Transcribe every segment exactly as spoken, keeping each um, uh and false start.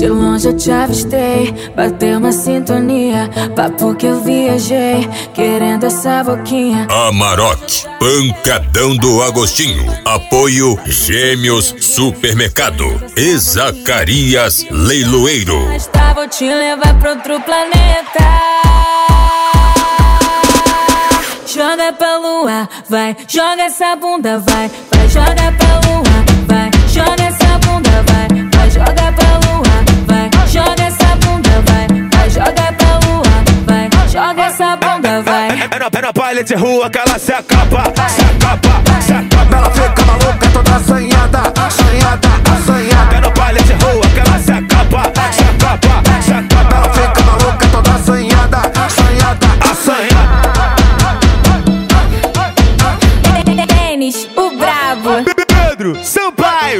De longe eu te avistei, bateu uma sintonia. Papo que eu viajei, querendo essa boquinha. Amarok, pancadão do Agostinho. Apoio Gêmeos Supermercado e Zacarias Leiloeiro. Vou te levar pra outro planeta. Joga pra lua, vai, joga essa bunda, vai, vai, joga pra lua, vai, joga essa bunda, vai, vai, joga pra lua, vai, joga essa bunda, vai, vai, joga pra lua, vai, joga essa bunda, vai. É na, é na baile de rua que ela se acaba, se acaba, se acaba. Ela fica maluca, toda assanhada, assanhada, assanhada. É na baile de rua que ela se acaba, se acaba, se acaba. Ela fica maluca, toda assanhada, assanhada, assanhada. Denis, o brabo. Pedro Sampaio.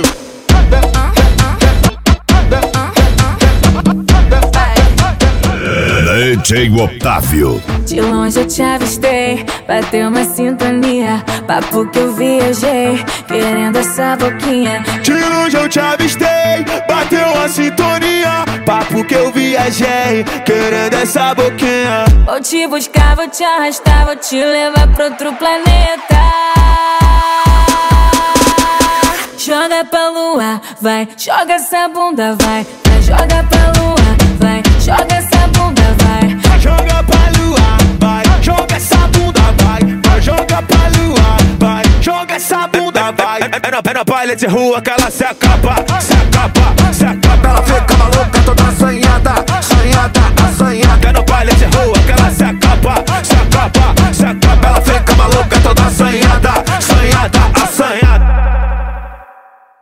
D J Otávio. De longe eu te avistei, bateu uma sintonia. Papo que eu viajei, querendo essa boquinha. De longe eu te avistei, bateu uma sintonia. Papo que eu viajei, querendo essa boquinha. Vou te buscar, vou te arrastar, vou te levar pra outro planeta. Joga pra lua, vai, joga essa bunda, vai, vai, joga pra lua, vai, joga essa bunda, vai. Joga pra lua, vai, joga essa bunda, vai, vai, joga pra lua, vai, joga essa bunda, vai. É na, é na baile de rua que ela se acaba, se acaba, se acaba. Ela fica maluca, toda assanhada, assanhada, assanhada.